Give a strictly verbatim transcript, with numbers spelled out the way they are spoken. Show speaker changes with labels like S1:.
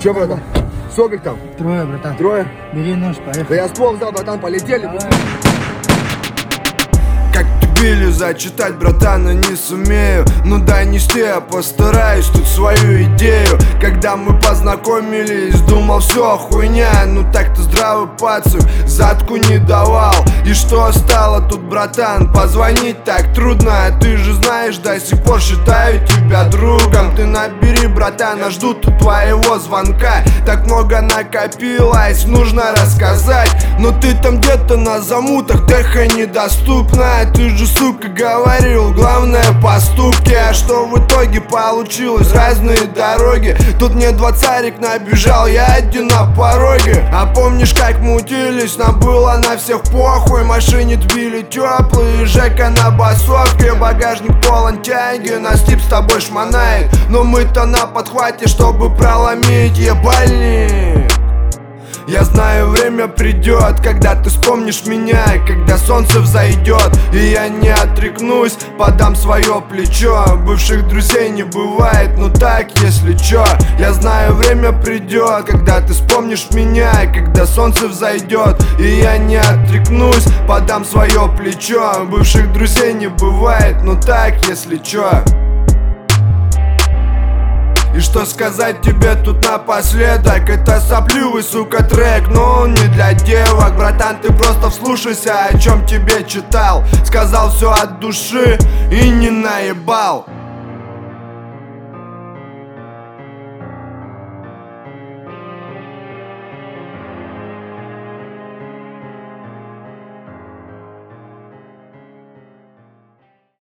S1: Че, братан? Сколько их там?
S2: Трое, братан.
S1: Трое?
S2: Бери нож,
S1: Да
S2: поехали.
S1: я ствол взял, братан, полетели.
S2: Давай.
S3: Как дебилю зачитать, братан, но не сумею. Ну дай нести, я постараюсь тут свою идею. Когда мы познакомились, думал все хуйня. Ну так-то здравый пацан задку не давал. И что стало тут, братан, позвонить так трудно. Ты же знаешь, до сих пор считаю тебя другом. Ты набери, братан, а жду тут твоего звонка. Так много накопилось, нужно рассказать. Но ты там где-то на замутах, эхо недоступно. Ты же, сука, говорил, главное поступки. А что в итоге получилось? Разные дороги. Тут мне двадцарик набежал, я один на пороге. А помнишь, как мутились? Нам было на всех похуй. Машине тбили теплые, Жека на басовке. Багажник полон тяги, нас тип с тобой шмонает. Но мы-то на подхвате, чтобы проломить ебальник. Я знаю, время придет, когда ты вспомнишь меня, когда солнце взойдет. И я не отрекнусь, подам свое плечо. Бывших друзей не бывает, ну так, если чё. Я знаю, время придет, когда ты вспомнишь меня, когда солнце взойдет. И я не отрекнусь, подам свое плечо. Бывших друзей не бывает, ну так, если чё. И что сказать тебе тут напоследок? Это сопливый, сука, трек, но он не для девок. Братан, ты просто вслушайся, о чем тебе читал. Сказал все от души и не наебал.